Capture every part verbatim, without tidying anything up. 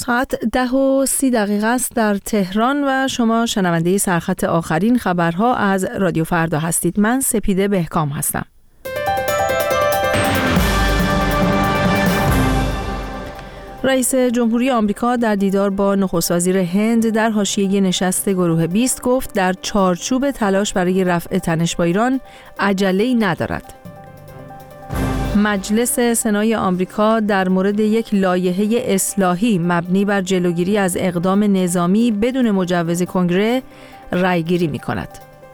ساعت ده و سی دقیقه است در تهران و شما شنونده سرخط آخرین خبرها از رادیو فردا هستید. من سپیده بهکام هستم. رئیس جمهوری آمریکا در دیدار با نخست وزیر هند در حاشیه نشست گروه بیست گفت در چارچوب تلاش برای رفع تنش با ایران عجله‌ای ندارد. مجلس سنای آمریکا در مورد یک لایحه اصلاحی مبنی بر جلوگیری از اقدام نظامی بدون مجوز کنگره رأیگیری می‌کند.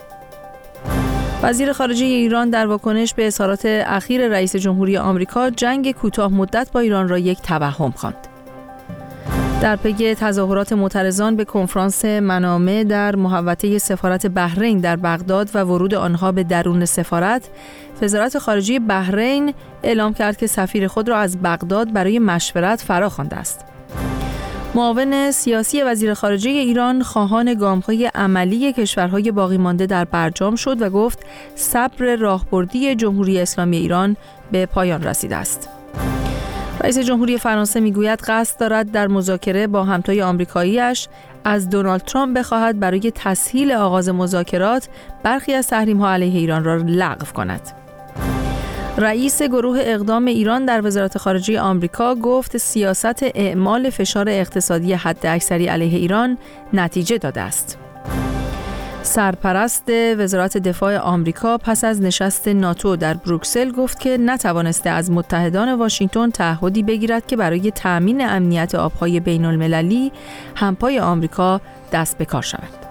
وزیر خارجه ایران در واکنش به اظهارات اخیر رئیس جمهوری آمریکا جنگ کوتاه مدت با ایران را یک توهم خواند. در پی تظاهرات معترضان به کنفرانس منامه در محوطه سفارت بحرین در بغداد و ورود آنها به درون سفارت، وزارت خارجه بحرین اعلام کرد که سفیر خود را از بغداد برای مشورت فراخوانده است. معاون سیاسی وزیر خارجه ایران خواهان گام‌های عملی کشورهای باقی مانده در برجام شد و گفت صبر راهبردی جمهوری اسلامی ایران به پایان رسیده است. رئیس جمهوری فرانسه میگوید قصد دارد در مذاکره با همتای آمریکایی‌اش از دونالد ترامپ بخواهد برای تسهیل آغاز مذاکرات برخی از تحریم‌ها علیه ایران را لغو کند. رئیس گروه اقدام ایران در وزارت خارجه آمریکا گفت سیاست اعمال فشار اقتصادی حداکثری علیه ایران نتیجه داده است. سرپرست وزارت دفاع آمریکا پس از نشست ناتو در بروکسل گفت که نتوانسته از متحدان واشنگتن تعهدی بگیرد که برای تأمین امنیت آبهای بین المللی همپای آمریکا دست به کار شود.